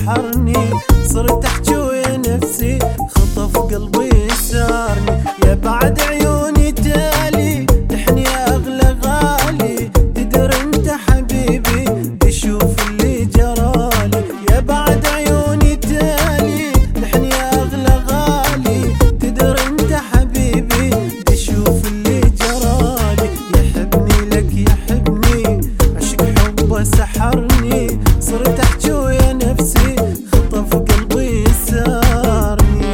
سحرني، صرت احجي ويا نفسي خطف قلبي سارني. يا بعد عيوني تالي لحن يا اغلى غالي، تدري انت حبيبي تشوف اللي جرالي. يا بعد عيوني تالي لحن يا اغلى غالي، تدري انت حبيبي تشوف اللي جرالي. يحبني لك يحبني عشق حبه سحرني، صرت احجي ويا نفسي خطف قلبي سارني.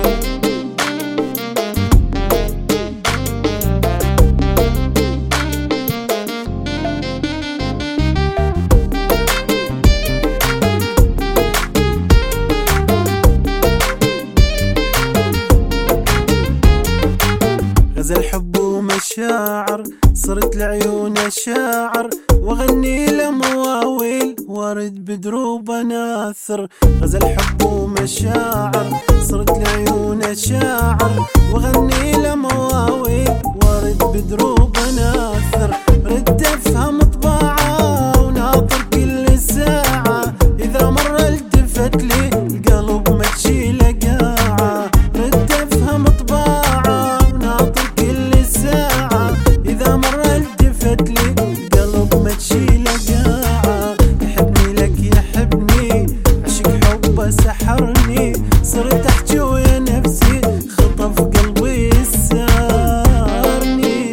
غزل حب ومشاعر صرت لعيونه شاعر، واغني له مواويل وارد بدروب ناثر. غزل حب ومشاعر صرت لعيونه شاعر، واغني له مواويل وارد بدروب ناثر. رد افهم طباعه وناطر كل ساعه، اذا مر التفت لي القلب ما تشيله قاعه. رد افهم طباعه وناطر كل ساعه، اذا مر التفت لي القلب ما تشيله قاعه. يحبني لك يحبني عشق حبه سحرني، صرت احجي ويا نفسي خطف قلبي سارني.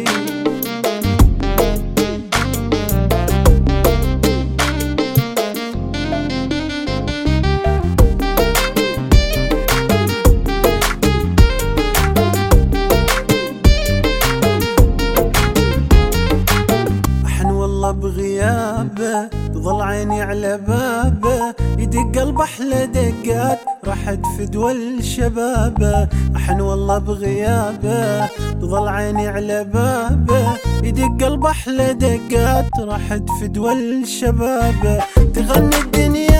احن والله بغيابه تظل عيني على بابه، يدق قلب احلى دقات راحت في دول شبابه. احن والله بغيابه تظل عيني على بابه، يدق قلب احلى دقات راحت في دول شبابه. تغني الدنيا